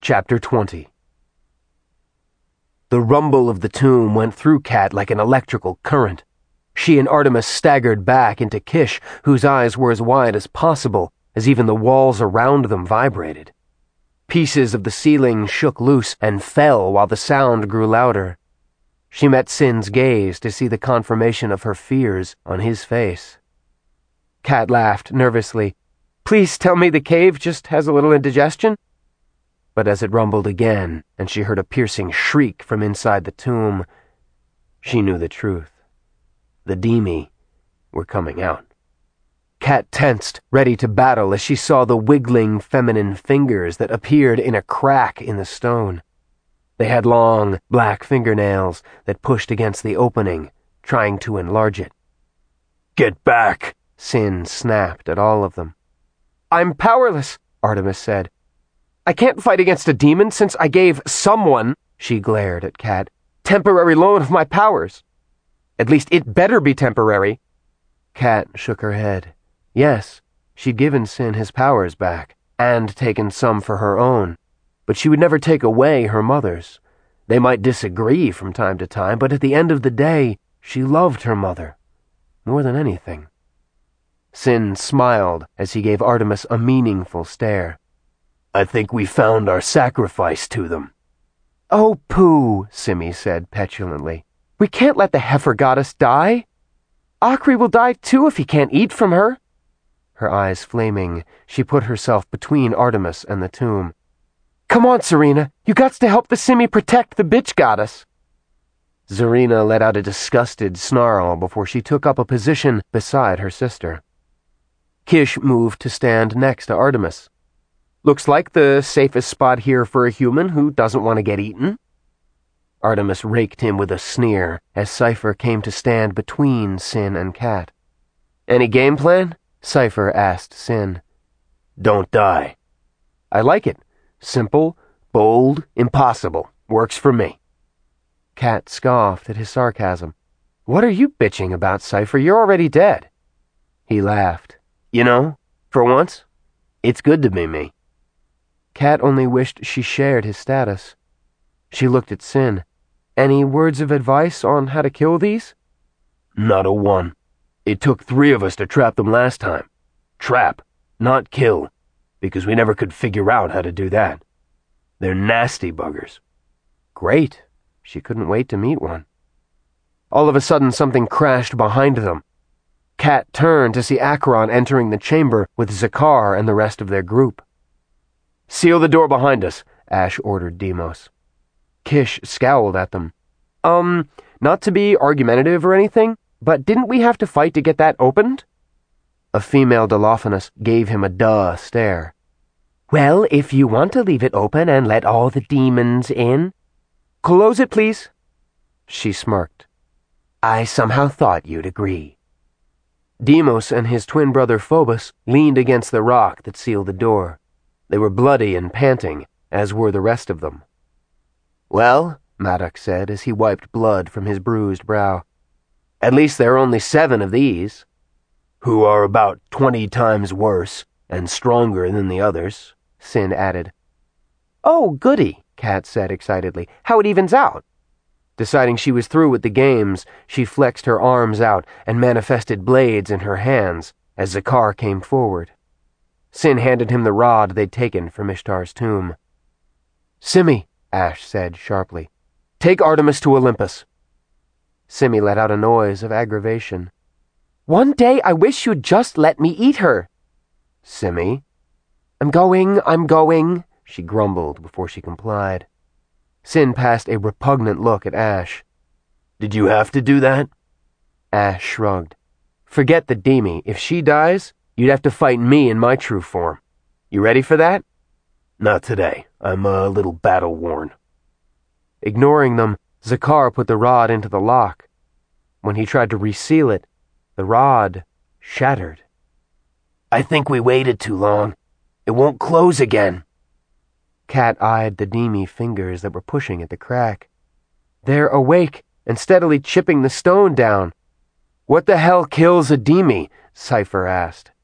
Chapter 20. The rumble of the tomb went through Kat like an electrical current. She and Artemis staggered back into Kish, whose eyes were as wide as possible, as even the walls around them vibrated. Pieces of the ceiling shook loose and fell while the sound grew louder. She met Sin's gaze to see the confirmation of her fears on his face. Kat laughed nervously. "Please tell me the cave just has a little indigestion?" But as it rumbled again, and she heard a piercing shriek from inside the tomb, she knew the truth. The Demi were coming out. Kat tensed, ready to battle as she saw the wiggling feminine fingers that appeared in a crack in the stone. They had long, black fingernails that pushed against the opening, trying to enlarge it. "Get back!" Sin snapped at all of them. "I'm powerless," Artemis said. "I can't fight against a demon since I gave someone," she glared at Kat, "temporary loan of my powers. At least it better be temporary." Kat shook her head. Yes, she'd given Sin his powers back, and taken some for her own, but she would never take away her mother's. They might disagree from time to time, but at the end of the day, she loved her mother, more than anything. Sin smiled as he gave Artemis a meaningful stare. "I think we found our sacrifice to them." "Oh, pooh," Simi said petulantly. "We can't let the heifer goddess die. Akri will die too if he can't eat from her." Her eyes flaming, she put herself between Artemis and the tomb. "Come on, Serena, you gots to help the Simi protect the bitch goddess." Zarina let out a disgusted snarl before she took up a position beside her sister. Kish moved to stand next to Artemis. "Looks like the safest spot here for a human who doesn't want to get eaten." Artemis raked him with a sneer as Cypher came to stand between Sin and Kat. "Any game plan?" Cypher asked Sin. "Don't die." "I like it. Simple, bold, impossible. Works for me." Kat scoffed at his sarcasm. "What are you bitching about, Cypher? You're already dead." He laughed. "You know, for once, it's good to be me." Kat only wished she shared his status. She looked at Sin. "Any words of advice on how to kill these?" "Not a one. It took 3 of us to trap them last time. Trap, not kill, because we never could figure out how to do that. They're nasty buggers." Great. She couldn't wait to meet one. All of a sudden, something crashed behind them. Kat turned to see Acheron entering the chamber with Zakar and the rest of their group. "Seal the door behind us," Ash ordered Deimos. Kish scowled at them. Not to be argumentative or anything, but didn't we have to fight to get that opened?" A female Dilophonos gave him a duh stare. "Well, if you want to leave it open and let all the demons in—" "Close it, please." She smirked. "I somehow thought you'd agree." Deimos and his twin brother Phobos leaned against the rock that sealed the door. They were bloody and panting, as were the rest of them. "Well," Maddox said as he wiped blood from his bruised brow, "at least there are only 7 of these." "Who are about 20 times worse and stronger than the others," Sin added. "Oh, goody," Kat said excitedly. "How it evens out." Deciding she was through with the games, she flexed her arms out and manifested blades in her hands as Zakar came forward. Sin handed him the rod they'd taken from Ishtar's tomb. "Simi," Ash said sharply, "take Artemis to Olympus." Simi let out a noise of aggravation. "One day I wish you'd just let me eat her." "Simi?" I'm going," she grumbled before she complied. Sin passed a repugnant look at Ash. "Did you have to do that?" Ash shrugged. "Forget the Demi. If she dies, you'd have to fight me in my true form. You ready for that?" "Not today. I'm a little battle-worn." Ignoring them, Zakar put the rod into the lock. When he tried to reseal it, the rod shattered. "I think we waited too long. It won't close again." Kat eyed the Demi fingers that were pushing at the crack. "They're awake and steadily chipping the stone down." "What the hell kills a Demi?" Cypher asked.